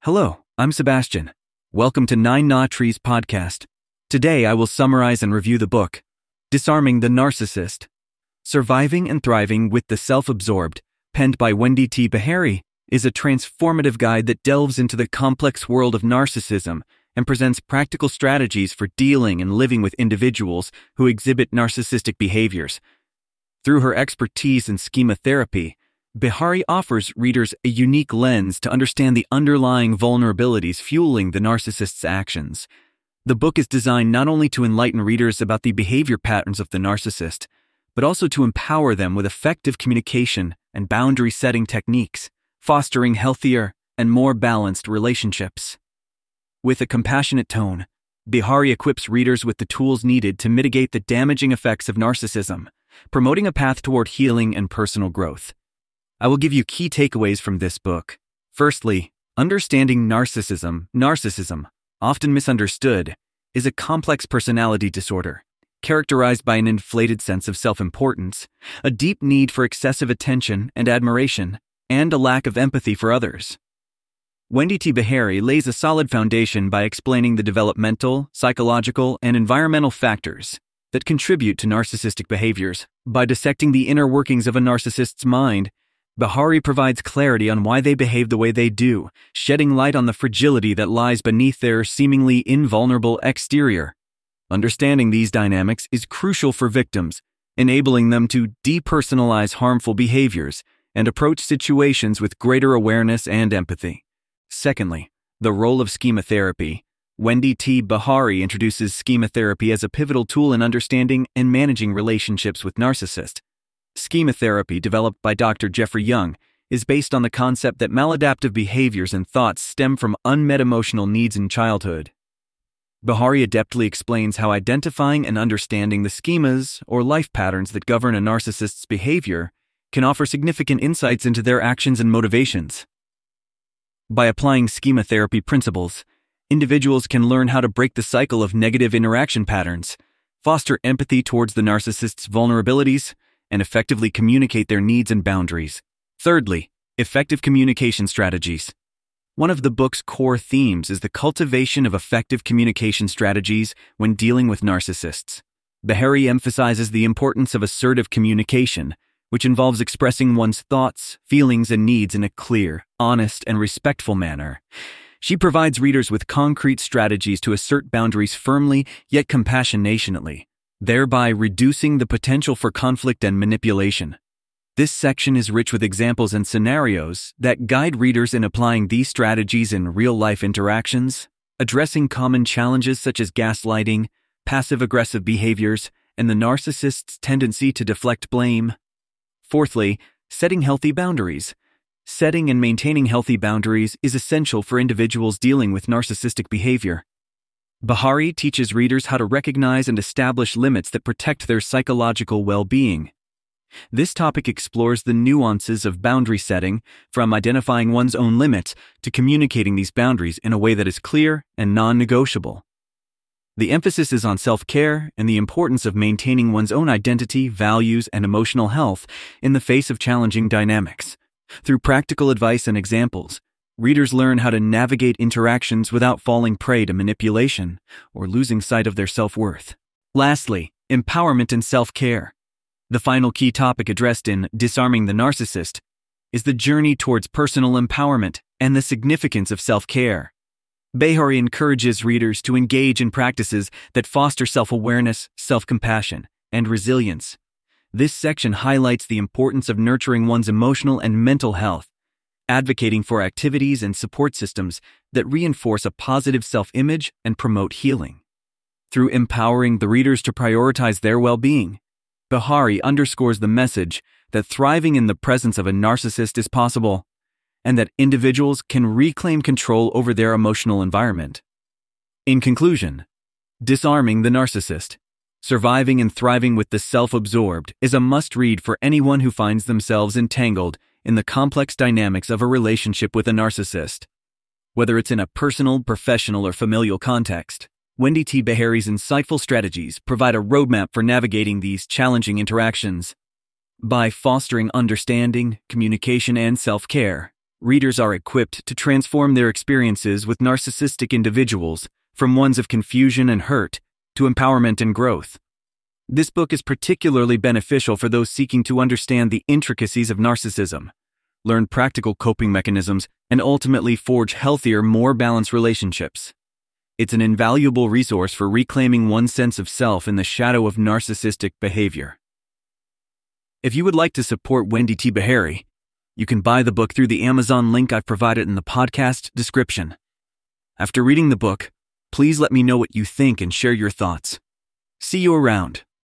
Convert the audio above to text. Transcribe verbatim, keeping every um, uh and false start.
Hello, I'm Sebastian. Welcome to Nine Nah Trees podcast. Today I will summarize and review the book, Disarming the Narcissist, Surviving and Thriving with the Self-Absorbed, penned by Wendy T. Beharry, is a transformative guide that delves into the complex world of narcissism and presents practical strategies for dealing and living with individuals who exhibit narcissistic behaviors. Through her expertise in schema therapy, Beharry offers readers a unique lens to understand the underlying vulnerabilities fueling the narcissist's actions. The book is designed not only to enlighten readers about the behavior patterns of the narcissist, but also to empower them with effective communication and boundary-setting techniques, fostering healthier and more balanced relationships. With a compassionate tone, Beharry equips readers with the tools needed to mitigate the damaging effects of narcissism, promoting a path toward healing and personal growth. I will give you key takeaways from this book. Firstly, understanding narcissism. Narcissism, often misunderstood, is a complex personality disorder characterized by an inflated sense of self-importance, a deep need for excessive attention and admiration, and a lack of empathy for others. Wendy T. Beharry lays a solid foundation by explaining the developmental, psychological, and environmental factors that contribute to narcissistic behaviors. By dissecting the inner workings of a narcissist's mind, Beharry provides clarity on why they behave the way they do, shedding light on the fragility that lies beneath their seemingly invulnerable exterior. Understanding these dynamics is crucial for victims, enabling them to depersonalize harmful behaviors and approach situations with greater awareness and empathy. Secondly, the role of schema therapy. Wendy T. Beharry introduces schema therapy as a pivotal tool in understanding and managing relationships with narcissists. Schema therapy, developed by Doctor Jeffrey Young, is based on the concept that maladaptive behaviors and thoughts stem from unmet emotional needs in childhood. Beharry adeptly explains how identifying and understanding the schemas or life patterns that govern a narcissist's behavior can offer significant insights into their actions and motivations. By applying schema therapy principles, individuals can learn how to break the cycle of negative interaction patterns, foster empathy towards the narcissist's vulnerabilities, and effectively communicate their needs and boundaries. Thirdly, effective communication strategies. One of the book's core themes is the cultivation of effective communication strategies when dealing with narcissists. Beharry emphasizes the importance of assertive communication, which involves expressing one's thoughts, feelings, and needs in a clear, honest, and respectful manner. She provides readers with concrete strategies to assert boundaries firmly yet compassionately, thereby reducing the potential for conflict and manipulation. This section is rich with examples and scenarios that guide readers in applying these strategies in real-life interactions, addressing common challenges such as gaslighting, passive-aggressive behaviors, and the narcissist's tendency to deflect blame. Fourthly, setting healthy boundaries. Setting and maintaining healthy boundaries is essential for individuals dealing with narcissistic behavior. Beharry teaches readers how to recognize and establish limits that protect their psychological well-being. This topic explores the nuances of boundary setting, from identifying one's own limits to communicating these boundaries in a way that is clear and non-negotiable. The emphasis is on self-care and the importance of maintaining one's own identity, values, and emotional health in the face of challenging dynamics. Through practical advice and examples, readers learn how to navigate interactions without falling prey to manipulation or losing sight of their self-worth. Lastly, empowerment and self-care. The final key topic addressed in Disarming the Narcissist is the journey towards personal empowerment and the significance of self-care. Beharry encourages readers to engage in practices that foster self-awareness, self-compassion, and resilience. This section highlights the importance of nurturing one's emotional and mental health, advocating for activities and support systems that reinforce a positive self-image and promote healing. Through empowering the readers to prioritize their well-being, Beharry underscores the message that thriving in the presence of a narcissist is possible, and that individuals can reclaim control over their emotional environment. In conclusion, Disarming the Narcissist, Surviving and Thriving with the Self-Absorbed is a must-read for anyone who finds themselves entangled in the complex dynamics of a relationship with a narcissist. Whether it's in a personal, professional, or familial context, Wendy T. Beharry's insightful strategies provide a roadmap for navigating these challenging interactions. By fostering understanding, communication, and self-care, readers are equipped to transform their experiences with narcissistic individuals from ones of confusion and hurt to empowerment and growth. This book is particularly beneficial for those seeking to understand the intricacies of narcissism, learn practical coping mechanisms, and ultimately forge healthier, more balanced relationships. It's an invaluable resource for reclaiming one's sense of self in the shadow of narcissistic behavior. If you would like to support Wendy T. Beharry, you can buy the book through the Amazon link I've provided in the podcast description. After reading the book, please let me know what you think and share your thoughts. See you around.